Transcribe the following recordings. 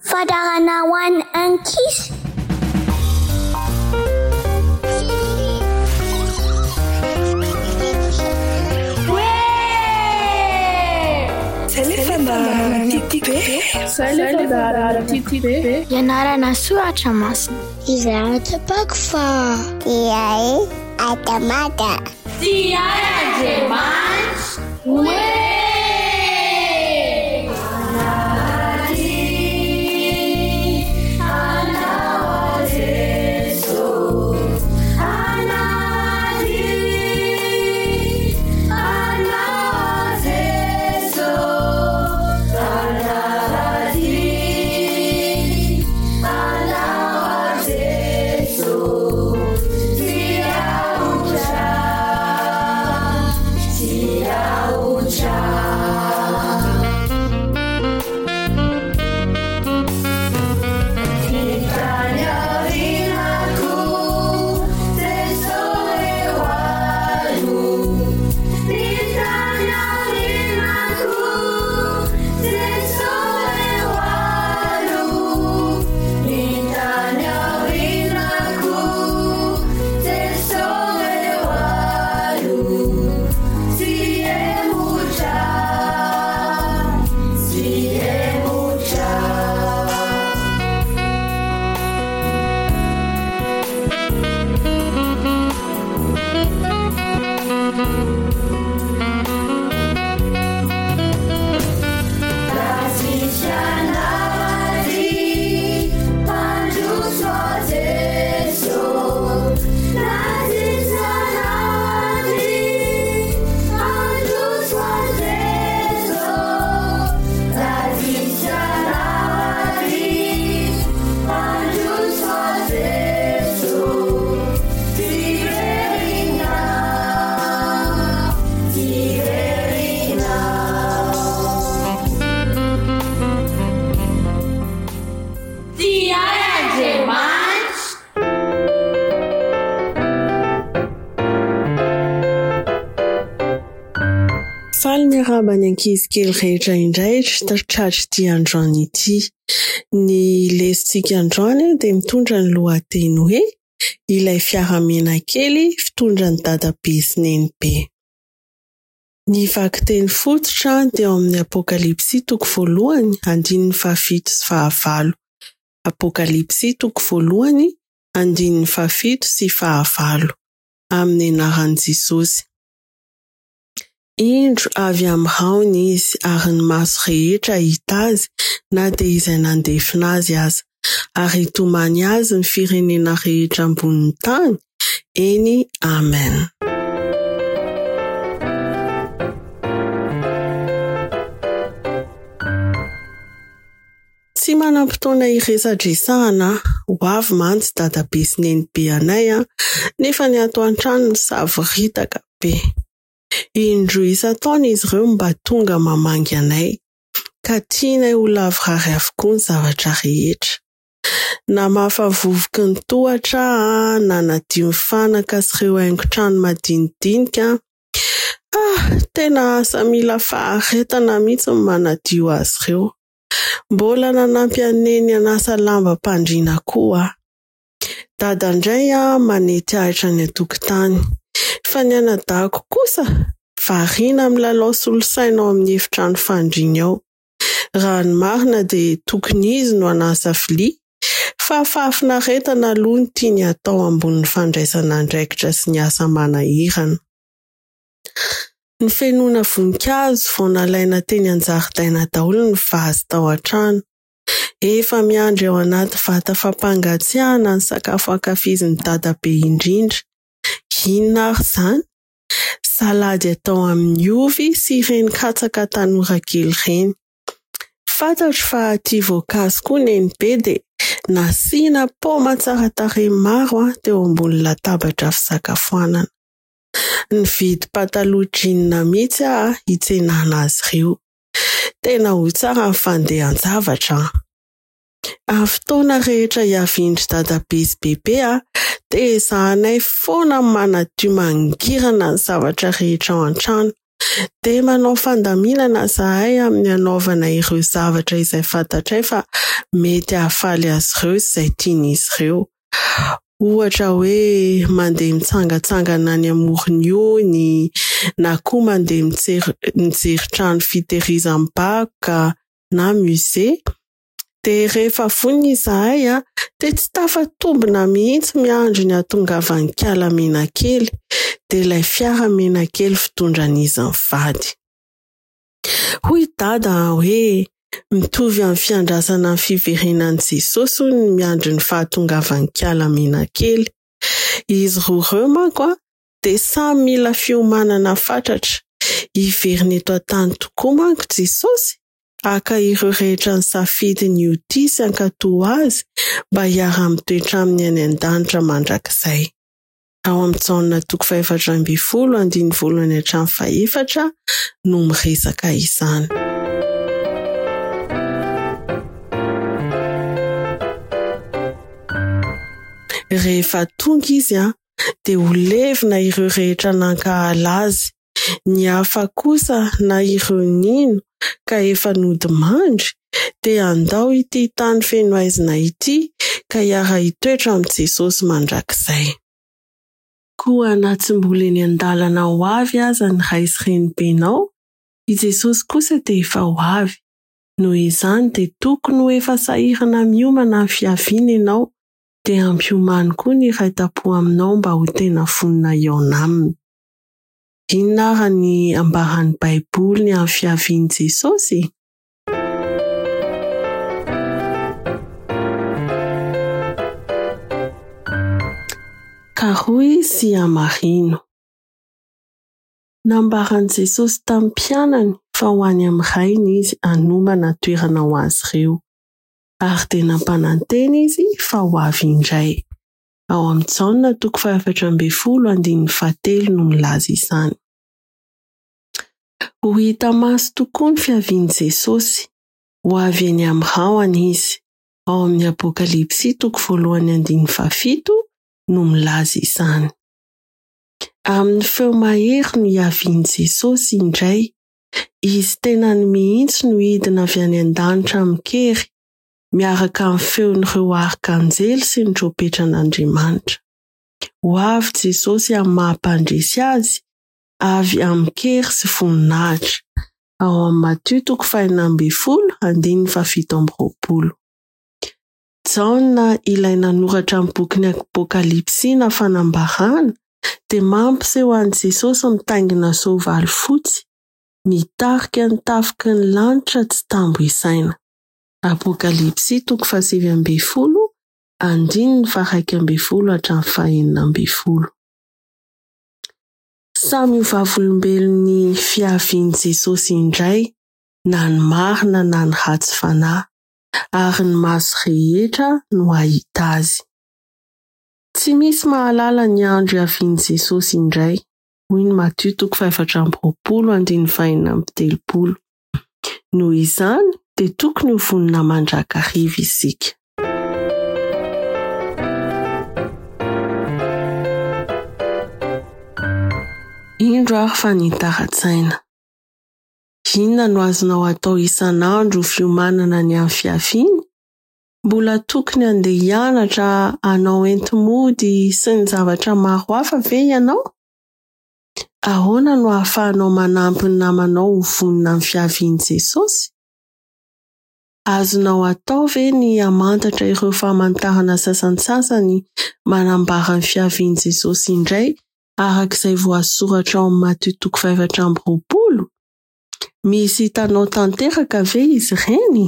Fadarana ho an'ny ankizy. Ianarana soratra masina. Izaratra bako fa iay atamata. Iay Andriamanitra. Faly miaraba ny ankizy kely rehetra indraitra tratry ity androany ity. Ny lesitsika androany dia mitondra ny lohateny hoe ilay fiaramena kely fitondra ny dadabe sy nenibe. Ny vaky teny fototra dia ao amin'ny Apokalipsy 1:7-9. Apokalipsy 1:7-9 amin'ny anaran'i Jesosy. Indro avy amin'ny raony izy ary ny maso rehetra hita azy na dia izay nandefina azy aza, ary hitomany azy ny firenena rehetra ambonin'ny tany. Eny, amen. Tsy manam-potoana iresadresahana ho avy mantsy dadabe sy nenibe anay nefa ny ato an-trano ny savoritaka be. Indroa isan-taona izy ireo mba tonga mamangy anay, ka tianay ho lavorary avokoa ny zavatra rehetra. Na mahafavovoky ny tohatra na nadio ny fanaka sy ireo haingon-trano madinidinika, tena asa mila faharetana mihitsy ny manadio azy ireo. Mbola nanampy aneny anasa lambam-pandriana koa. Dada indray manety ahitra ny an-tokotany, fa ny anadahako kosa variana milalao solosaina ao amin'ny efitrano fandriana ao. Raha ny marina dia tokony izy no anasa vilia, fa fahafinaretana aloha ny tiany atao ambonin'ny fandraisana andraikitra sy ny asa manahirana. Ny fenoana voninkazo vao nalaina teny an-jaridaina daholo ny vazy tao an-trano. Efa miandry ao anaty vata fampangatsiahana ny sakafo ankafizin'ny dadabe indrindra. Inona ary izany? Salady atao amin'ny ovy sy ireny katsaka tanora kely ireny. Fantatro fa tia voankazo koa nenibe dia nasiana paoma tsara tarehy maro teo ambony latabatra fisakafoanana. Nividy pataloha jeans mihitsy hitsenana azy ireo. Tena ho tsara ny fandehan-javatra. Amin'ny fotoana rehetra hiavindry dadabe sy bebe dia zahanay foana manadio mangirana ny zavatra rehetra ao an-trano dia manao fandaminana zahay amin'ny anaovana ireo zavatra izay fantatray fa mety hahafaly azy ireo izay tian'izy ireo. Ohatra hoe mandeha mitsangatsangana any amoron-ony na koa mandeha mijery trano fitehirizam-bakoka na musée. Dia rehefa vonona izahay dia tsy tafatombona mihitsy miandry ny hahatongavan'ny kiala menakely dia ilay fiara menakely fitondran'izy mivady. Hoy dada hoe mitovy amin'ny fiandrasana amin'ny fiverenan'i Jesosy ny miandry ny fahatongavan'ny kiala menakely. Izy roa manko dia samy mila fiomanana fatratra. Iverina eto an-tany tokoa manko Jesosy, aka ireo rehetra ny safidiny io tia sy ankatoa azy mba hiara-mitoetra aminy any an-danitra mandrakizay. Ao amin'ny Jaona 4:20-4 no miresaka izany. Rehefa tonga izy dia ho levina ireo rehetra nankahala azy. Ny hafa kosa na ireo nino ka efa nodimandry dia andao ity tany feno aizina ity ka hiara hitoetra amin'ny Jesosy mandrakizay. Koa anatsim-bola eny an-dalana ho avy aza ny ray sy renibenao, i Jesosy kosa dia efa ho avy. Noho izany dia tokony ho efa sahirana miomana amin'ny fiaviana ianao dia ampiomany koa ny fahitapo aminao mba ho tena vonona eo aminy. Inona ary ny ambaran'ny Baiboly ny amin'ny fiavian'i Jesosy? Karoy sy amarino. Nambaran'i Jesosy tamin'ny mpianany fa ho any amin'ny rainy izy hanomana toerana ho azy ireo. Ary dia nampanantena izy fa ho avy indray. Ao amin'ny Jaona 5:17 no milaza izany. Ho hita maso tokoa ny fiavian'i Jesosy, ho avy eny amin'ny rahany izy. Ao amin'ny Apokalipsy 1:17 no milaza izany. Amin'ny feo mahery no hiavian'i Jesosy indray. Izy tena ny mihitsy no hidina avy any an-danitra mikery, miaraka amin'ny feon'ireo arkanjely sy ny trompetran'Andriamanitra. Ho avy Jesosy amin'ny mahampandresy azy, avy amin'ny kery sy voninahitra. Ao amin'ny Matthieu 5:17-20. Jaona ilay nanoratra amin'ny bokin'ny Apokalipsina fanambarana dia mampiseho an'i Jesosy mitaingina soavaly fotsy, mitarika ny tafiky ny lanitra tsy tambo isaina. Apokalipsy 7:1-2:12. Samy ho vavolombelon'ny fiavian'i Jesosy indray, na ny marina na ny ratsy fanahy, ary ny maso rehetra no ahita azy. Tsy misy mahalala ny andro hiavian'i Jesosy indray. Hoy ny Matthieu 5:4-30. Noho izany dia tokony ho vonona mandrakariva isika. Indro ary fanitaratsaina. Inona no azonao atao isan'andro fiomanana ny amin'ny fiaviany? Mbola tokony andeha hianatra, hanao enti-mody sy ny zavatra maro hafa ve ianao? Ahoana no ahafahanao manampy ny namanao ho vonona amin'ny fiavian'i Jesosy? Azonao atao ve ny hamantatra ireo famantarana sasansasany manambara ny fiavian'i Jesosy indray arak'izay voasoratra ao amin'ny Matthieu 5:20? Misy hitanao tanteraka ve izy ireny?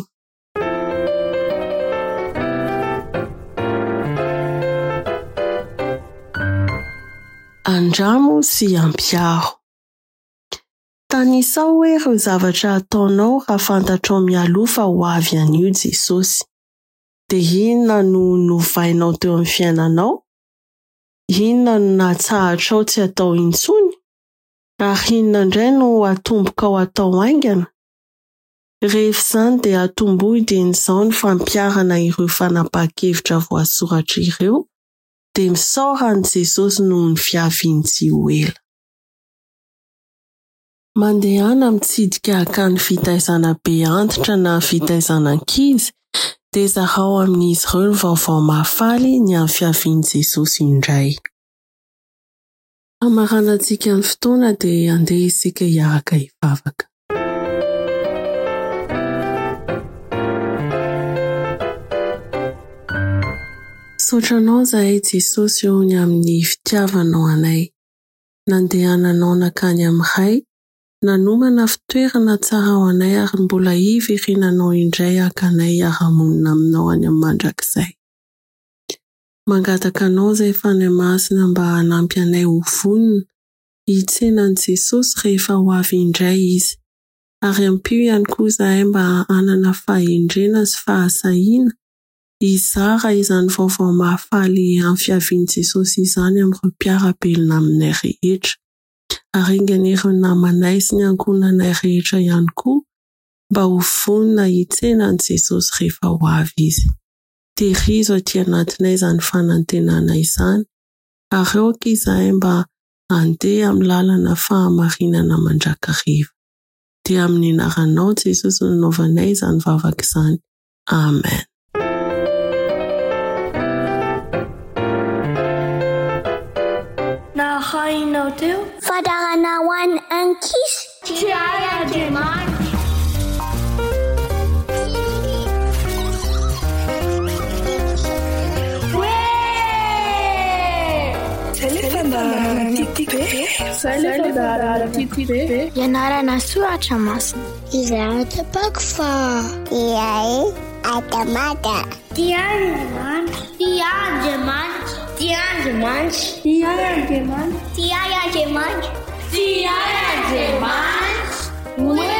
Andramo sy ampiaro. Tanisao hoe ireo zavatra ataonao raha fantatrao mialoha fa ho avy anio Jesosy. Dia inona no novainao teo amin'ny fiainanao? Inona no natsahatrao tsy atao intsony? Ary inona indray no atomboka ao atao haingana? Rehefa izany dia atombohidian'izao ny fampiarana ireo fanapahan-kevitra voasoratra ireo, dia misaoran'i Jesosy noho ny fiaviany tsy ho ela. Mandehana mitsidika akany fitaizana be antitra na fitaizana ankizy dia zaho amin'izy ireo ny vaovao mahafaly ny amin'ny fiavian'i Jesosy indray. Hamaranantsika ny fotoana dia andeha isika hiaraka hivavaka. Saotranao izahay Jesosy eo ny amin'ny fitiavanao anay. Nandehananao nakany amin'iray, nanomana fitoerana tsara ho anay ary mbola hiverenanao indray hakanay hiara-monina aminao any amin'ny mandrakizay. Mangataka anao izay Fanahy Masina mba hanampy anay ho vonona hitsenan'i Jesosy rehefa ho avy indray izy. Ary ampio ihany koa izahay mba hanana fahendrena sy fahasahiana hizara izany vaovao mahafaly amin'ny fiavian'i Jesosy izany amin'ireo mpiara-belona aminay rehetra. Ary ingan'ireo namanay sy ny ankohonanay rehetra ihany koa mba ho vonona hitsenan'i Jesosy rehefa ho avy izy. Tehirizo aty anatinay izany fanantenana izany, ary aoka izahay mba handeha amin'ny lalana fahamarinana mandrakariva. Dia amin'ny anaranao Jesosy no nanaovanay izany vavaka izany. Amen. Na hainao teo? Fadarana ho an'ny ankizy. Tiay Andriamanitra. Ianarana soratra masina. Izahay tapako fa. Izahay atamata. Tiay Andriamanitra. Tiay Andriamanitra. Tiay Andriamanitra. Tiay Andriamanitra. Tiay Andriamanitra. Tiay Andriamanitra.